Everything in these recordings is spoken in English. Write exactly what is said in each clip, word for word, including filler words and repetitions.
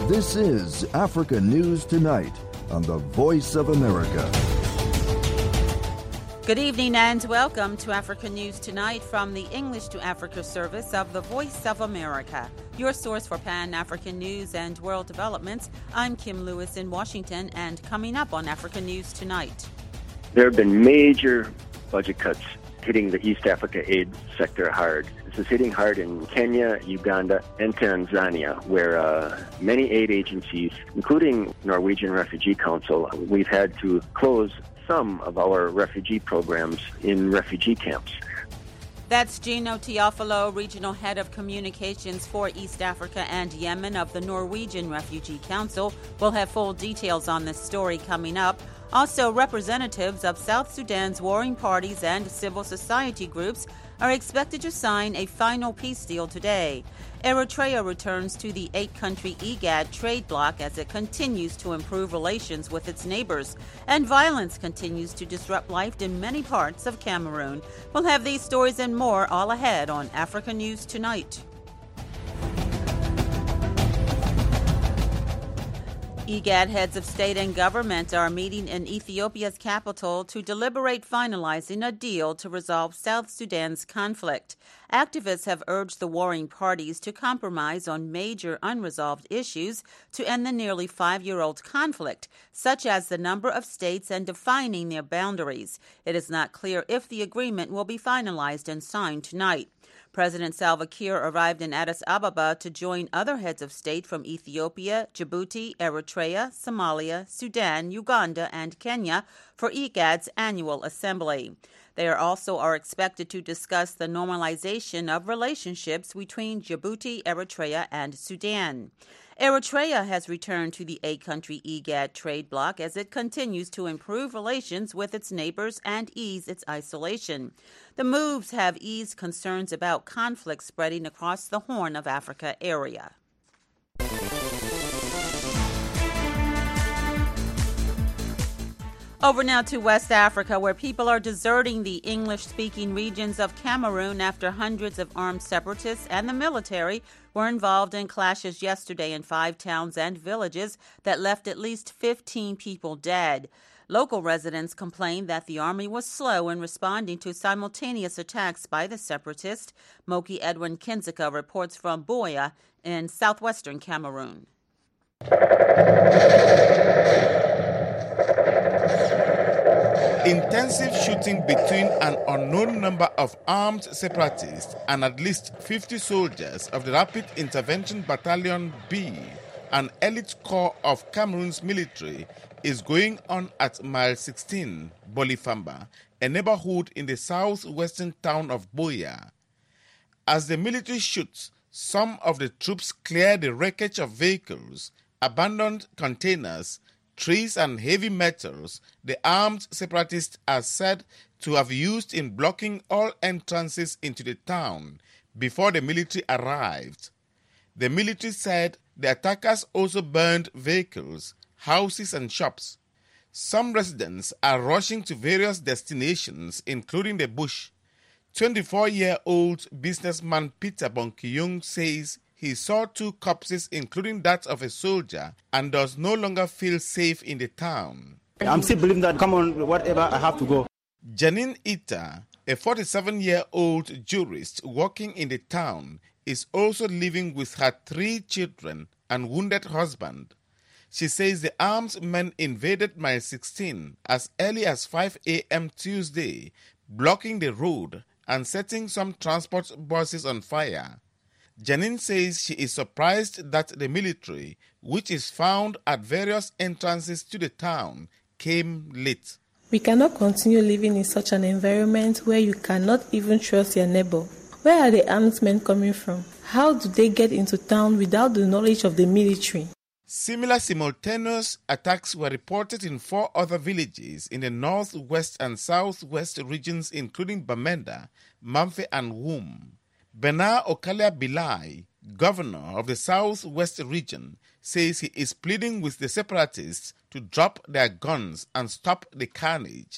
This is Africa News Tonight on the Voice of America. Good evening and welcome to Africa News Tonight from the English to Africa service of the Voice of America, your source for Pan-African news and world developments. I'm Kim Lewis in Washington, and coming up on Africa News Tonight. There have been major budget cuts hitting the East Africa aid sector hard. This is hitting hard in Kenya, Uganda, and Tanzania, where uh, many aid agencies, including Norwegian Refugee Council, we've had to close some of our refugee programs in refugee camps. That's Gino Teofilo, Regional Head of Communications for East Africa and Yemen of the Norwegian Refugee Council. We'll have full details on this story coming up. Also, representatives of South Sudan's warring parties and civil society groups are expected to sign a final peace deal today. Eritrea returns to the eight-country IGAD trade bloc as it continues to improve relations with its neighbors. And violence continues to disrupt life in many parts of Cameroon. We'll have these stories and more all ahead on Africa News Tonight. IGAD heads of state and government are meeting in Ethiopia's capital to deliberate finalizing a deal to resolve South Sudan's conflict. Activists have urged the warring parties to compromise on major unresolved issues to end the nearly five-year-old conflict, such as the number of states and defining their boundaries. It is not clear if the agreement will be finalized and signed tonight. President Salva Kiir arrived in Addis Ababa to join other heads of state from Ethiopia, Djibouti, Eritrea, Somalia, Sudan, Uganda, and Kenya for IGAD's annual assembly. They are also are expected to discuss the normalization of relationships between Djibouti, Eritrea, and Sudan. Eritrea has returned to the eight-country IGAD trade bloc as it continues to improve relations with its neighbors and ease its isolation. The moves have eased concerns about conflict spreading across the Horn of Africa area. Over now to West Africa, where people are deserting the English-speaking regions of Cameroon after hundreds of armed separatists and the military were involved in clashes yesterday in five towns and villages that left at least fifteen people dead. Local residents complained that the army was slow in responding to simultaneous attacks by the separatists. Moki Edwin Kinzika reports from Buea in southwestern Cameroon. Intensive shooting between an unknown number of armed separatists and at least fifty soldiers of the Rapid Intervention Battalion B, an elite corps of Cameroon's military, is going on at Mile sixteen, Bolifamba, a neighborhood in the southwestern town of Buea. As the military shoots, some of the troops clear the wreckage of vehicles, abandoned containers, trees and heavy metals the armed separatists are said to have used in blocking all entrances into the town before the military arrived. The military said the attackers also burned vehicles, houses and shops. Some residents are rushing to various destinations, including the bush. twenty-four-year-old businessman Peter Bonkiyung says he saw two corpses, including that of a soldier, and does no longer feel safe in the town. I'm still believing that, come on, whatever, I have to go. Janine Ita, a forty-seven-year-old jurist working in the town, is also living with her three children and wounded husband. She says the armed men invaded Mile sixteen as early as five a.m. Tuesday, blocking the road and setting some transport buses on fire. Janine says she is surprised that the military, which is found at various entrances to the town, came late. We cannot continue living in such an environment where you cannot even trust your neighbor. Where are the armed men coming from? How do they get into town without the knowledge of the military? Similar simultaneous attacks were reported in four other villages in the northwest and southwest regions, including Bamenda, Mamfe, and Wum. Bernard Okalia Bilai, governor of the southwest region, says he is pleading with the separatists to drop their guns and stop the carnage.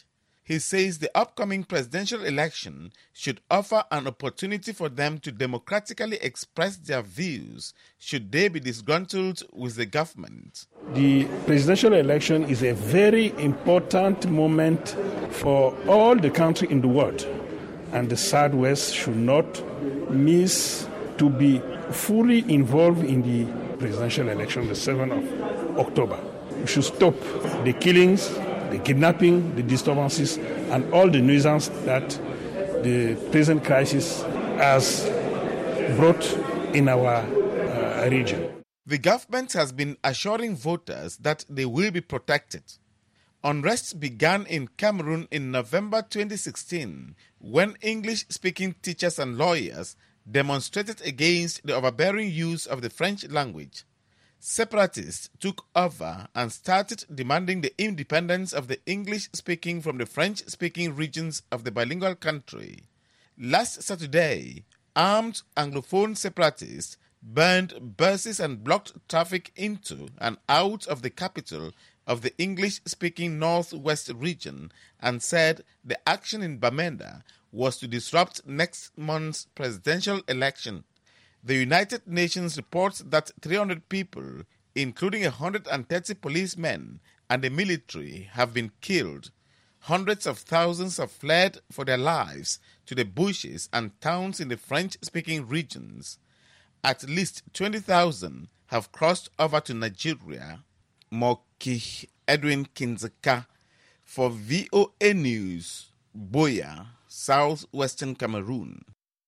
He says the upcoming presidential election should offer an opportunity for them to democratically express their views should they be disgruntled with the government. The presidential election is a very important moment for all the country in the world, and the Southwest should not miss to be fully involved in the presidential election the seventh of October. We should stop the killings, the kidnapping, the disturbances, and all the nuisance that the present crisis has brought in our uh, region. The government has been assuring voters that they will be protected. Unrest began in Cameroon in November twenty sixteen when English-speaking teachers and lawyers demonstrated against the overbearing use of the French language. Separatists took over and started demanding the independence of the English-speaking from the French-speaking regions of the bilingual country. Last Saturday, armed Anglophone separatists burned buses and blocked traffic into and out of the capital of the English-speaking Northwest region and said the action in Bamenda was to disrupt next month's presidential election. The United Nations reports that three hundred people, including one hundred thirty policemen and the military, have been killed. Hundreds of thousands have fled for their lives to the bushes and towns in the French-speaking regions. At least twenty thousand have crossed over to Nigeria. Moki Edwin Kinzeka for V O A News, Buea, Southwestern Cameroon.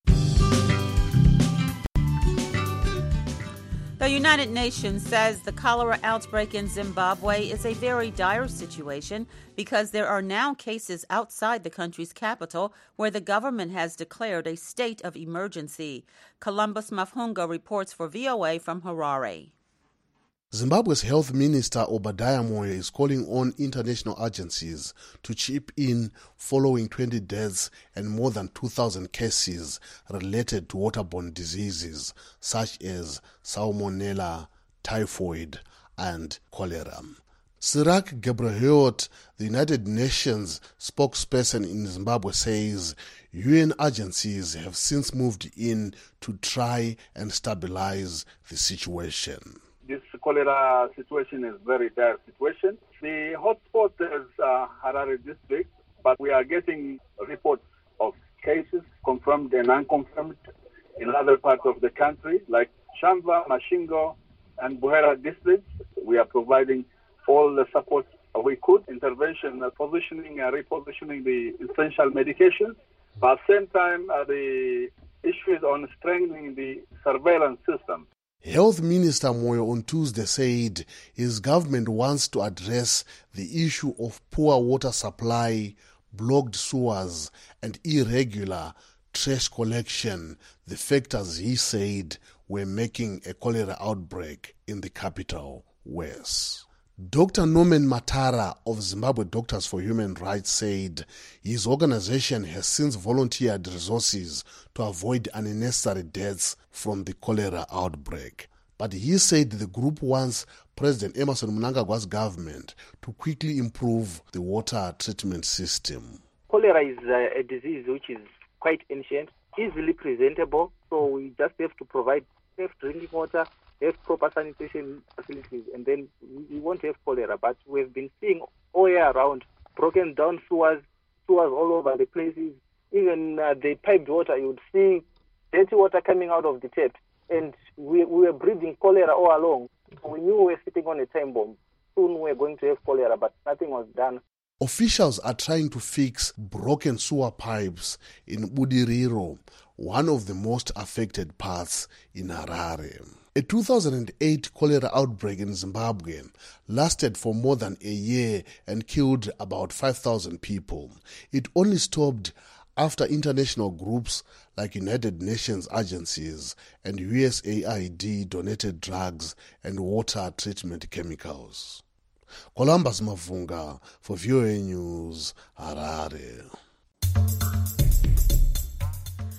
The United Nations says the cholera outbreak in Zimbabwe is a very dire situation because there are now cases outside the country's capital where the government has declared a state of emergency. Columbus Mafhunga reports for V O A from Harare. Zimbabwe's Health Minister Obadiah Moyo is calling on international agencies to chip in following twenty deaths and more than two thousand cases related to waterborne diseases such as salmonella, typhoid, and cholera. Sirak Gebrehiot, the United Nations spokesperson in Zimbabwe, says U N agencies have since moved in to try and stabilize the situation. This cholera situation is a very dire situation. The hotspot is uh, Harare district, but we are getting reports of cases confirmed and unconfirmed in other parts of the country, like Shamva, Mashingo, and Buhera districts. We are providing all the support we could, intervention, uh, positioning, and repositioning the essential medications. But at the same time, uh, the issue is on strengthening the surveillance system. Health Minister Moyo on Tuesday said his government wants to address the issue of poor water supply, blocked sewers, and irregular trash collection, the factors he said were making a cholera outbreak in the capital worse. Doctor Norman Matara of Zimbabwe Doctors for Human Rights said his organization has since volunteered resources to avoid unnecessary deaths from the cholera outbreak. But he said the group wants President Emmerson Mnangagwa's government to quickly improve the water treatment system. Cholera is a, a disease which is quite ancient, easily presentable, so we just have to provide safe drinking water, have proper sanitation facilities, and then we won't have cholera. But we've been seeing all year around broken down sewers, sewers all over the places. Even uh, the piped water, you would see dirty water coming out of the tap. And we, we were breathing cholera all along. We knew we were sitting on a time bomb. Soon we were going to have cholera, but nothing was done. Officials are trying to fix broken sewer pipes in Budiriro, one of the most affected parts in Harare. A two thousand eight cholera outbreak in Zimbabwe lasted for more than a year and killed about five thousand people. It only stopped after international groups like United Nations agencies and U S A I D donated drugs and water treatment chemicals. Columbus Mavunga for V O A News, Harare. A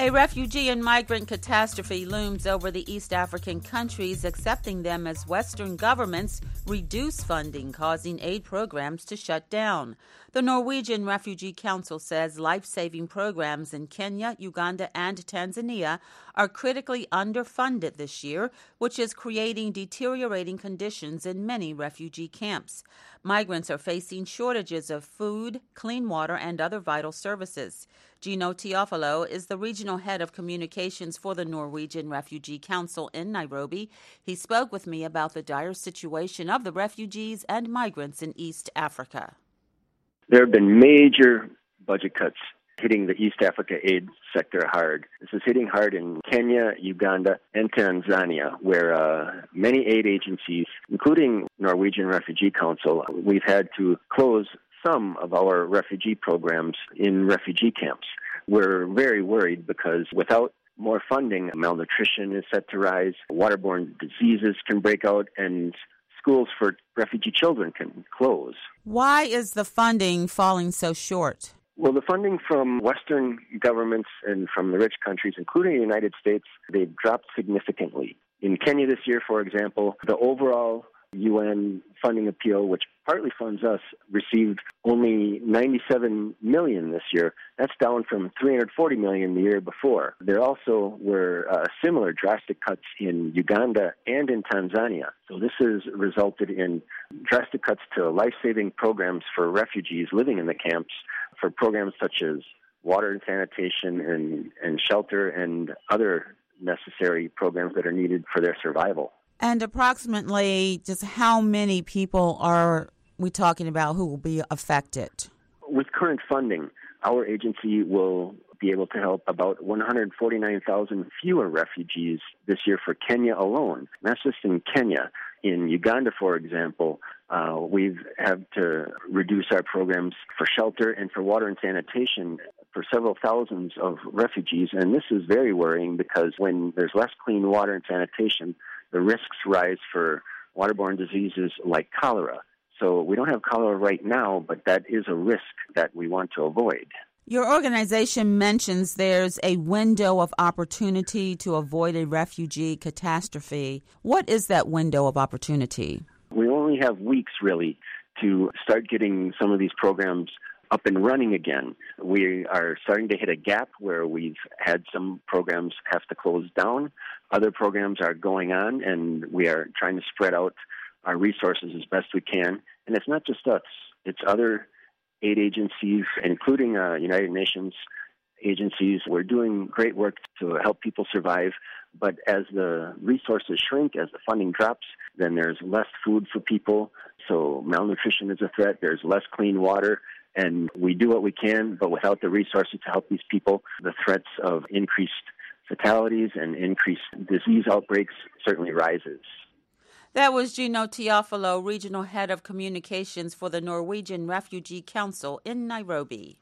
A refugee and migrant catastrophe looms over the East African countries, accepting them as Western governments reduce funding, causing aid programs to shut down. The Norwegian Refugee Council says life-saving programs in Kenya, Uganda, and Tanzania are critically underfunded this year, which is creating deteriorating conditions in many refugee camps. Migrants are facing shortages of food, clean water, and other vital services. Gino Teofilo is the regional head of communications for the Norwegian Refugee Council in Nairobi. He spoke with me about the dire situation of the refugees and migrants in East Africa. There have been major budget cuts hitting the East Africa aid sector hard. This is hitting hard in Kenya, Uganda, and Tanzania, where uh, many aid agencies, including Norwegian Refugee Council, we've had to close some of our refugee programs in refugee camps. We're very worried because without more funding, malnutrition is set to rise, waterborne diseases can break out, and schools for refugee children can close. Why is the funding falling so short? Well, the funding from Western governments and from the rich countries, including the United States, they've dropped significantly. In Kenya this year, for example, the overall U N funding appeal, which partly funds us, received only ninety-seven million dollars this year. That's down from three hundred forty million dollars the year before. There also were uh, similar drastic cuts in Uganda and in Tanzania. So this has resulted in drastic cuts to life-saving programs for refugees living in the camps, for programs such as water and sanitation and, and shelter and other necessary programs that are needed for their survival. And approximately just how many people are we talking about who will be affected? With current funding, our agency will be able to help about one hundred forty-nine thousand fewer refugees this year for Kenya alone. And that's just in Kenya. In Uganda, for example, uh, we've had to reduce our programs for shelter and for water and sanitation for several thousands of refugees. And this is very worrying because when there's less clean water and sanitation, the risks rise for waterborne diseases like cholera. So we don't have cholera right now, but that is a risk that we want to avoid. Your organization mentions there's a window of opportunity to avoid a refugee catastrophe. What is that window of opportunity? We only have weeks, really, to start getting some of these programs up and running again. We are starting to hit a gap where we've had some programs have to close down. Other programs are going on, and we are trying to spread out our resources as best we can. And it's not just us. It's other aid agencies, including uh, United Nations agencies. We're doing great work to help people survive. But as the resources shrink, as the funding drops, then there's less food for people. So malnutrition is a threat. There's less clean water. And we do what we can, but without the resources to help these people, the threats of increased fatalities and increased disease outbreaks certainly rises. That was Gino Teofilo, Regional Head of Communications for the Norwegian Refugee Council in Nairobi.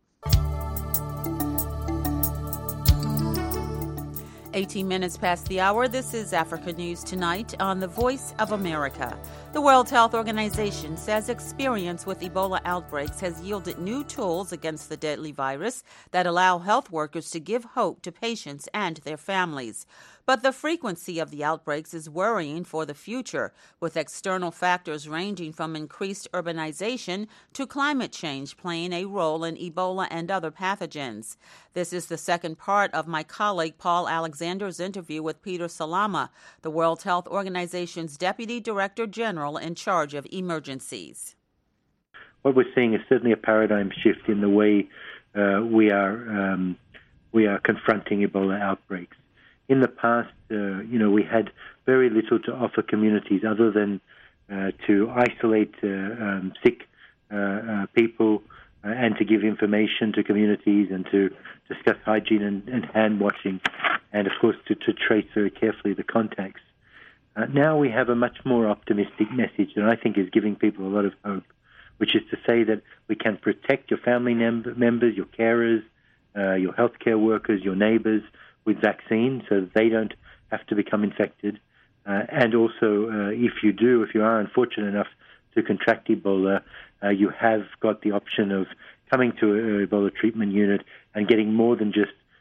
eighteen minutes past the hour. This is Africa News Tonight on the Voice of America. The World Health Organization says experience with Ebola outbreaks has yielded new tools against the deadly virus that allow health workers to give hope to patients and their families. But the frequency of the outbreaks is worrying for the future, with external factors ranging from increased urbanization to climate change playing a role in Ebola and other pathogens. This is the second part of my colleague Paul Alexander's interview with Peter Salama, the World Health Organization's Deputy Director General in charge of emergencies. What we're seeing is certainly a paradigm shift in the way uh, we are um, we are confronting Ebola outbreaks. In the past, uh, you know, we had very little to offer communities other than uh, to isolate uh, um, sick uh, uh, people uh, and to give information to communities and to discuss hygiene and, and hand washing, and of course to, to trace very carefully the contacts. Uh, now we have a much more optimistic message that I think is giving people a lot of hope, which is to say that we can protect your family mem- members, your carers, uh, your healthcare workers, your neighbors with vaccines so that they don't have to become infected. Uh, and also, uh, if you do, if you are unfortunate enough to contract Ebola, uh, you have got the option of coming to an Ebola treatment unit and getting more than just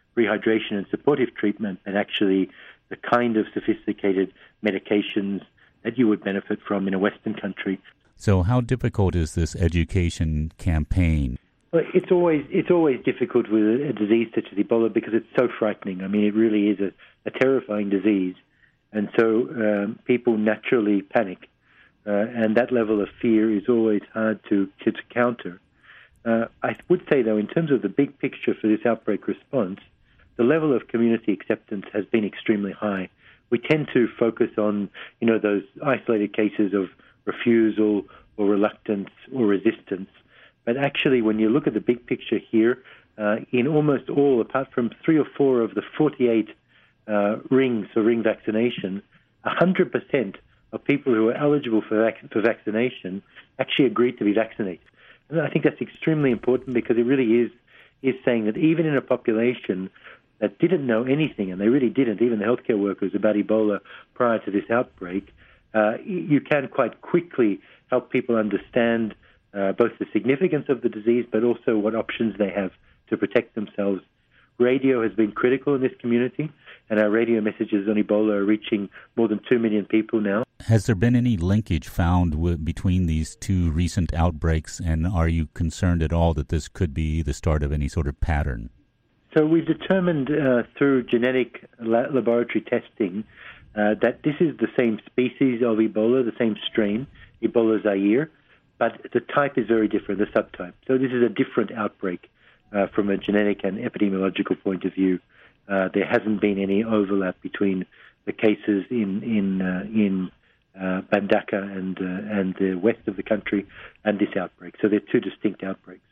rehydration and supportive treatment, and actually the kind of sophisticated medications that you would benefit from in a Western country. So how difficult is this education campaign? Well, it's always it's always difficult with a disease such as Ebola because it's so frightening. I mean, it really is a, a terrifying disease. And so um, people naturally panic. Uh, and that level of fear is always hard to, to, to counter. Uh, I would say, though, in terms of the big picture for this outbreak response, the level of community acceptance has been extremely high. We tend to focus on, you know, those isolated cases of refusal or reluctance or resistance. But actually, when you look at the big picture here, uh, in almost all, apart from three or four of the forty-eight uh, rings for ring vaccination, one hundred percent of people who are eligible for, vac- for vaccination actually agreed to be vaccinated. And I think that's extremely important because it really is, is saying that even in a population that didn't know anything, and they really didn't, even the healthcare workers, about Ebola prior to this outbreak, uh, you can quite quickly help people understand uh, both the significance of the disease, but also what options they have to protect themselves. Radio has been critical in this community, and our radio messages on Ebola are reaching more than two million people now. Has there been any linkage found w- between these two recent outbreaks, and are you concerned at all that this could be the start of any sort of pattern? So we've determined uh, through genetic la- laboratory testing uh, that this is the same species of Ebola, the same strain, Ebola Zaire, but the type is very different, the subtype. So this is a different outbreak uh, from a genetic and epidemiological point of view. Uh, there hasn't been any overlap between the cases in in uh, in uh, Bandaka and uh, and the west of the country and this outbreak. So they're two distinct outbreaks.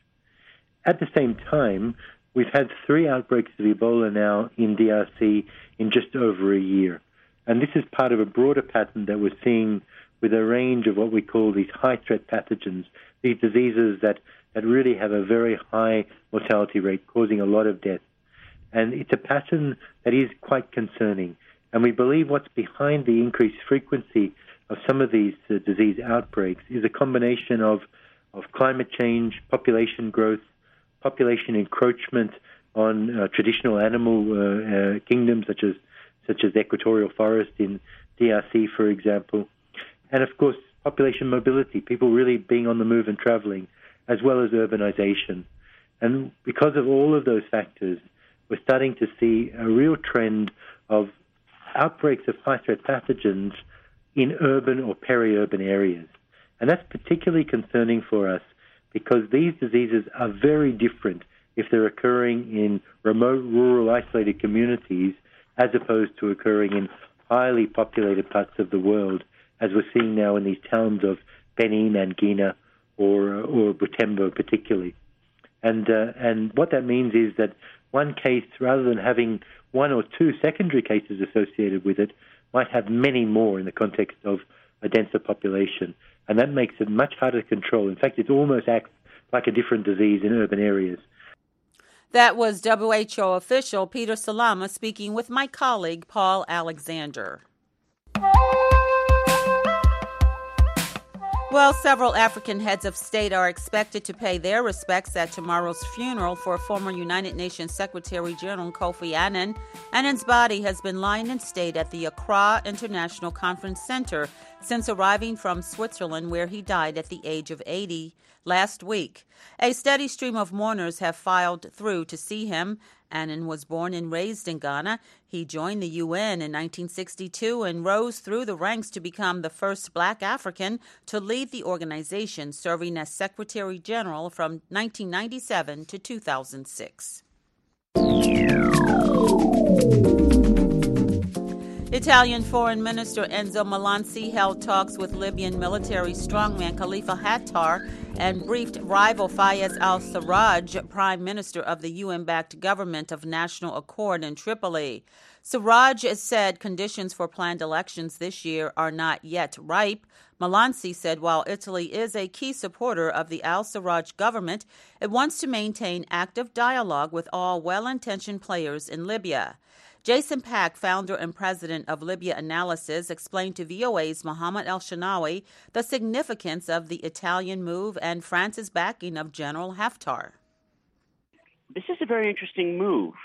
At the same time, we've had three outbreaks of Ebola now in D R C in just over a year. And this is part of a broader pattern that we're seeing with a range of what we call these high-threat pathogens, these diseases that, that really have a very high mortality rate, causing a lot of death. And it's a pattern that is quite concerning. And we believe what's behind the increased frequency of some of these uh, disease outbreaks is a combination of, of climate change, population growth, population encroachment on uh, traditional animal uh, uh, kingdoms, such as such as the equatorial forest in D R C, for example, and of course population mobility, people really being on the move and traveling, as well as urbanization. And because of all of those factors, we're starting to see a real trend of outbreaks of high-threat pathogens in urban or peri-urban areas. And that's particularly concerning for us because these diseases are very different if they're occurring in remote, rural, isolated communities as opposed to occurring in highly populated parts of the world, as we're seeing now in these towns of Beni, Mangina, or or Butembo particularly. And uh, and what that means is that one case, rather than having one or two secondary cases associated with it, might have many more in the context of a denser population. And that makes it much harder to control. In fact, it almost acts like a different disease in urban areas. That was W H O official Peter Salama speaking with my colleague Paul Alexander. Well, several African heads of state are expected to pay their respects at tomorrow's funeral for former United Nations Secretary General Kofi Annan. Annan's body has been lying in state at the Accra International Conference Center since arriving from Switzerland, where he died at the age of eighty last week. A steady stream of mourners have filed through to see him. Annan was born and raised in Ghana. He joined the U N in nineteen sixty-two and rose through the ranks to become the first black African to lead the organization, serving as Secretary General from nineteen ninety-seven to two thousand six. Italian Foreign Minister Enzo Melanzi held talks with Libyan military strongman Khalifa Haftar and briefed rival Fayez al-Sarraj, Prime Minister of the U N-backed Government of National Accord in Tripoli. Sarraj said conditions for planned elections this year are not yet ripe. Melanzi said while Italy is a key supporter of the al-Sarraj government, it wants to maintain active dialogue with all well-intentioned players in Libya. Jason Pack, founder and president of Libya Analysis, explained to V O A's Mohammed El-Shanawi the significance of the Italian move and France's backing of General Haftar. This is a very interesting move.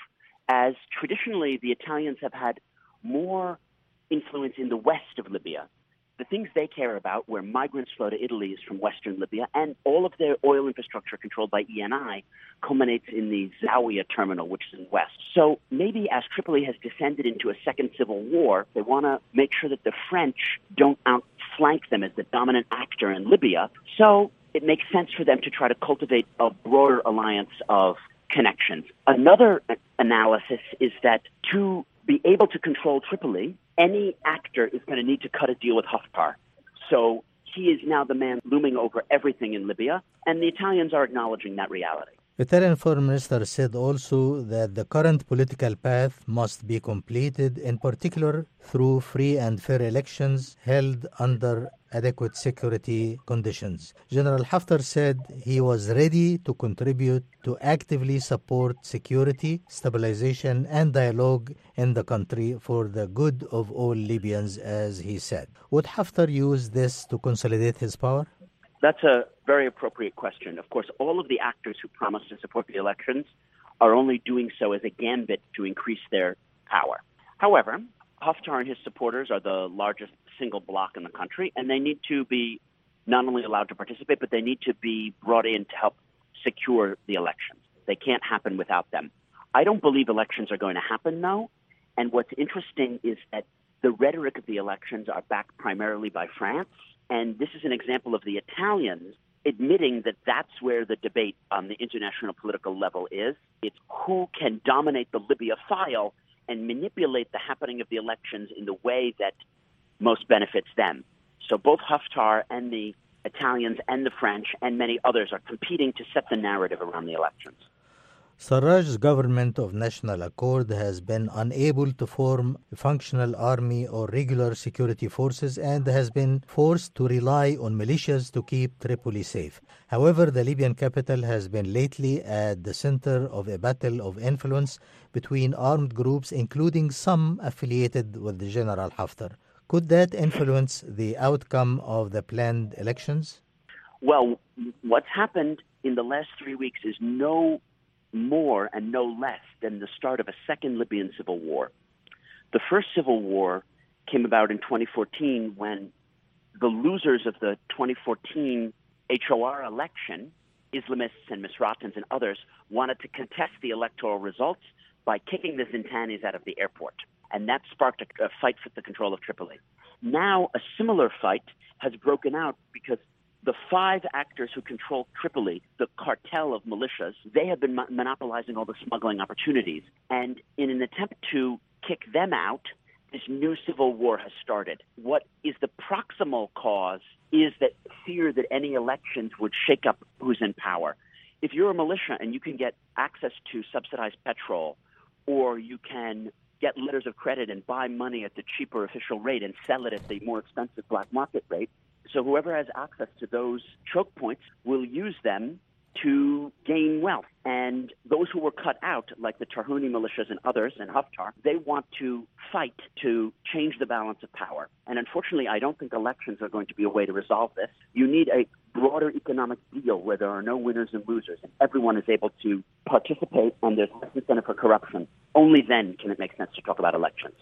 as traditionally the Italians have had more influence in the west of Libya. The things they care about, where migrants flow to Italy, is from western Libya, and all of their oil infrastructure controlled by E N I culminates in the Zawiya terminal, which is in the west. So maybe as Tripoli has descended into a second civil war, they want to make sure that the French don't outflank them as the dominant actor in Libya. So it makes sense for them to try to cultivate a broader alliance of connections. Another analysis is that to be able to control Tripoli, any actor is going to need to cut a deal with Haftar. So he is now the man looming over everything in Libya, and the Italians are acknowledging that reality. Italian Foreign Minister said also that the current political path must be completed, in particular through free and fair elections held under adequate security conditions. General Haftar said he was ready to contribute to actively support security, stabilization, and dialogue in the country for the good of all Libyans, as he said. Would Haftar use this to consolidate his power? That's a very appropriate question. Of course, all of the actors who promised to support the elections are only doing so as a gambit to increase their power. However, Haftar and his supporters are the largest single bloc in the country, and they need to be not only allowed to participate, but they need to be brought in to help secure the elections. They can't happen without them. I don't believe elections are going to happen, though, and what's interesting is that the rhetoric of the elections are backed primarily by France, and this is an example of the Italians admitting that that's where the debate on the international political level is. It's who can dominate the Libya file and manipulate the happening of the elections in the way that most benefits them. So both Haftar and the Italians and the French and many others are competing to set the narrative around the elections. Sarraj's government of national accord has been unable to form a functional army or regular security forces and has been forced to rely on militias to keep Tripoli safe. However, the Libyan capital has been lately at the center of a battle of influence between armed groups, including some affiliated with the General Haftar. Could that influence the outcome of the planned elections? Well, what's happened in the last three weeks is no more and no less than the start of a second Libyan civil war. The first civil war came about in twenty fourteen when the losers of the twenty fourteen H O R election, Islamists and Misratans and others, wanted to contest the electoral results by kicking the Zintanis out of the airport. And that sparked a, a fight for the control of Tripoli. Now a similar fight has broken out because the five actors who control Tripoli, the cartel of militias, they have been mo- monopolizing all the smuggling opportunities. And in an attempt to kick them out, this new civil war has started. What is the proximal cause is that fear that any elections would shake up who's in power. If you're a militia and you can get access to subsidized petrol, or you can get letters of credit and buy money at the cheaper official rate and sell it at the more expensive black market rate, so whoever has access to those choke points will use them to gain wealth. And those who were cut out, like the Tarhouni militias and others, and Haftar, they want to fight to change the balance of power. And unfortunately, I don't think elections are going to be a way to resolve this. You need a broader economic deal where there are no winners and losers, and everyone is able to participate, and there's less incentive for corruption. Only then can it make sense to talk about elections.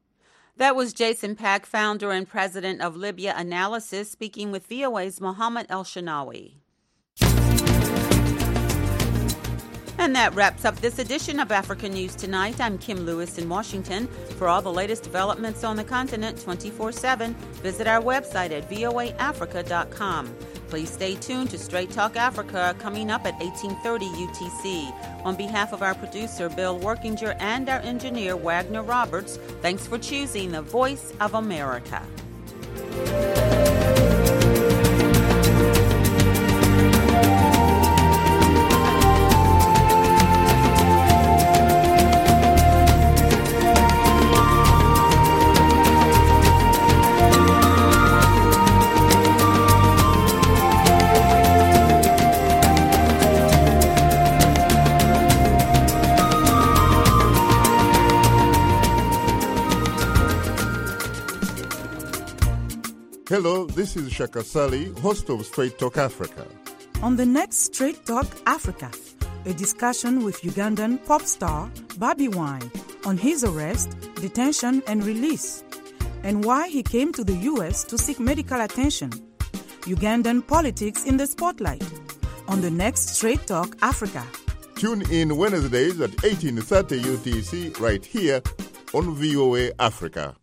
That was Jason Pack, founder and president of Libya Analysis, speaking with V O A's Mohammed El-Shanawi. And that wraps up this edition of Africa News Tonight. I'm Kim Lewis in Washington. For all the latest developments on the continent twenty-four seven, visit our website at v o a africa dot com. Please stay tuned to Straight Talk Africa coming up at eighteen thirty U T C. On behalf of our producer, Bill Workinger, and our engineer, Wagner Roberts, thanks for choosing the Voice of America. Hello, this is Shaka Sali, host of Straight Talk Africa. On the next Straight Talk Africa, a discussion with Ugandan pop star Bobi Wine on his arrest, detention and release, and why he came to the U S to seek medical attention. Ugandan politics in the spotlight on the next Straight Talk Africa. Tune in Wednesdays at eighteen thirty U T C right here on V O A Africa.